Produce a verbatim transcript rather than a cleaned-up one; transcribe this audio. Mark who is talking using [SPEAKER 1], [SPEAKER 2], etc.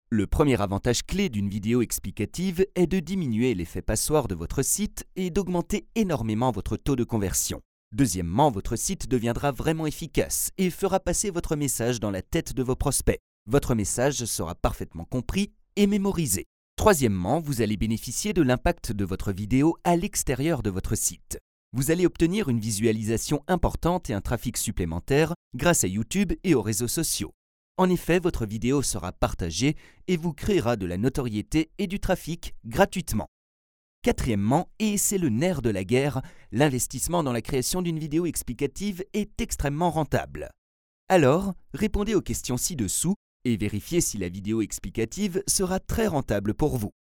[SPEAKER 1] Le premier avantage clé d'une vidéo explicative est de diminuer l'effet passoire de votre site et d'augmenter énormément votre taux de conversion. Deuxièmement, votre site deviendra vraiment efficace et fera passer votre message dans la tête de vos prospects. Votre message sera parfaitement compris et mémorisé. Troisièmement, vous allez bénéficier de l'impact de votre vidéo à l'extérieur de votre site. Vous allez obtenir une visualisation importante et un trafic supplémentaire grâce à YouTube et aux réseaux sociaux. En effet, votre vidéo sera partagée et vous créera de la notoriété et du trafic gratuitement. Quatrièmement, et c'est le nerf de la guerre, l'investissement dans la création d'une vidéo explicative est extrêmement rentable. Alors, répondez aux questions ci-dessous et vérifiez si la vidéo explicative sera très rentable pour vous.